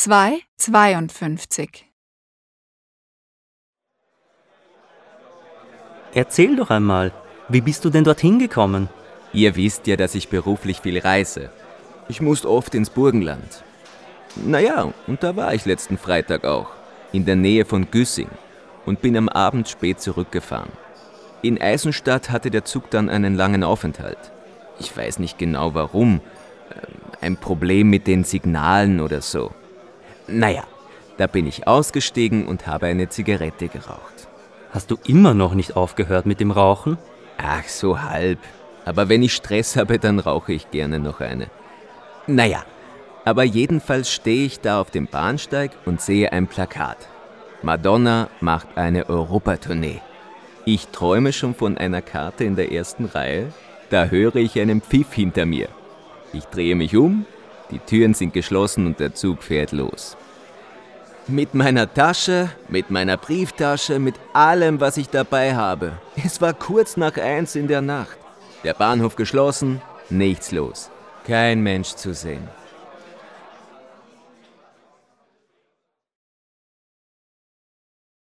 252. Erzähl doch einmal, wie bist du denn dorthin gekommen? Ihr wisst ja, dass ich beruflich viel reise. Ich muss oft ins Burgenland. Naja, und da war ich letzten Freitag auch, in der Nähe von Güssing, und bin am Abend spät zurückgefahren. In Eisenstadt hatte der Zug dann einen langen Aufenthalt. Ich weiß nicht genau warum. Ein Problem mit den Signalen oder so. Naja, da bin ich ausgestiegen und habe eine Zigarette geraucht. Hast du immer noch nicht aufgehört mit dem Rauchen? Ach, so halb. Aber wenn ich Stress habe, dann rauche ich gerne noch eine. Naja, aber jedenfalls stehe ich da auf dem Bahnsteig und sehe ein Plakat. Madonna macht eine Europatournee. Ich träume schon von einer Karte in der ersten Reihe. Da höre ich einen Pfiff hinter mir. Ich drehe mich um, die Türen sind geschlossen und der Zug fährt los. Mit meiner Tasche, mit meiner Brieftasche, mit allem, was ich dabei habe. Es war kurz nach 1 in der Nacht. Der Bahnhof geschlossen, nichts los. Kein Mensch zu sehen.